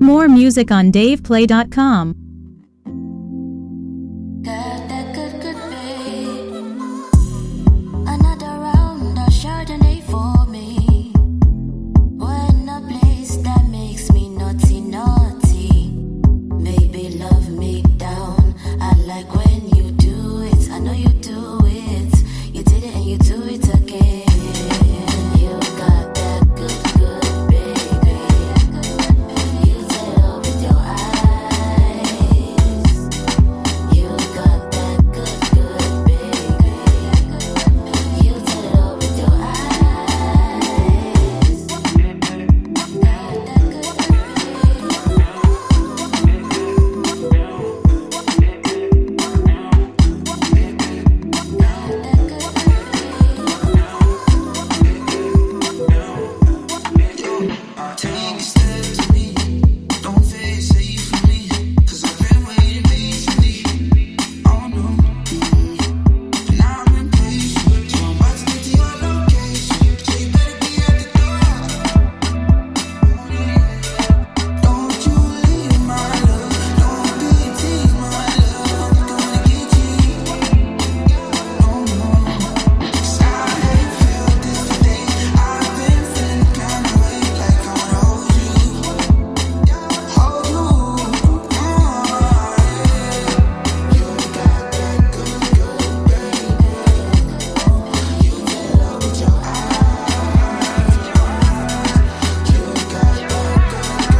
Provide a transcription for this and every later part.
More music on DavePlay.com. Got that good, good babe. Another round of Chardonnay for me. When a place that makes me naughty, naughty. Maybe love me down. I like when you do it. I know you do it. You did it and you do it again. You got that good, good baby. You tell with your eyes. You got that good, good baby. You tell with your eyes. Got that good, Take a step to me, don't face safe for me, 'cause I've been waiting patiently. Oh no, and I've been patient. So I'm about to get to your location, so you better be at the door. Don't you leave my love, don't be a tease my love. I'm gonna get you. No more, 'cause I ain't felt this today. I've been feeling kind of way, like I wanna hold you. Hold you, you got that good, good baby. You tell her with your eyes. You got that good, good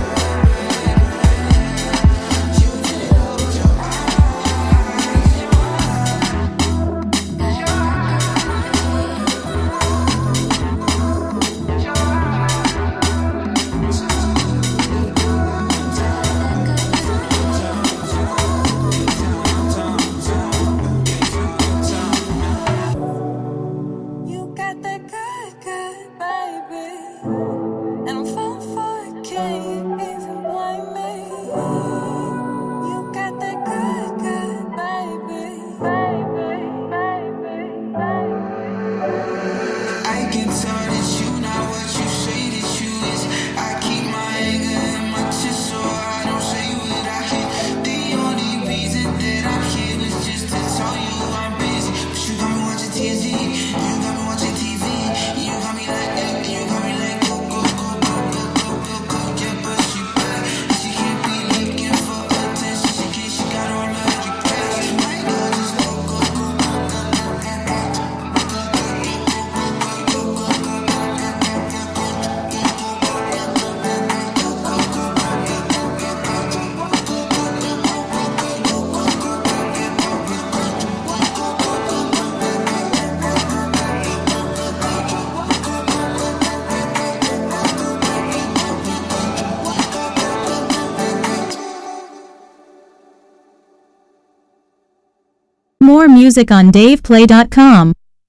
baby. You tell her with your you got that good, good baby. And I'm falling for it, can't even blame me. You got that good, good baby. I can tell that you not what you say that you is. I keep my anger in my chest so I don't say what I hear. The only reason that I'm here is just to tell you I'm busy. But you got me watching TNT, you got me watching TV. You got me like that, you got me like go, go, go, go, go, go, go, go. Yeah, but she bad. She can't be looking for attention. She can't, she got all of the cash. My God, just go, go, go, go, go, go, go, go. More music on DavePlay.com.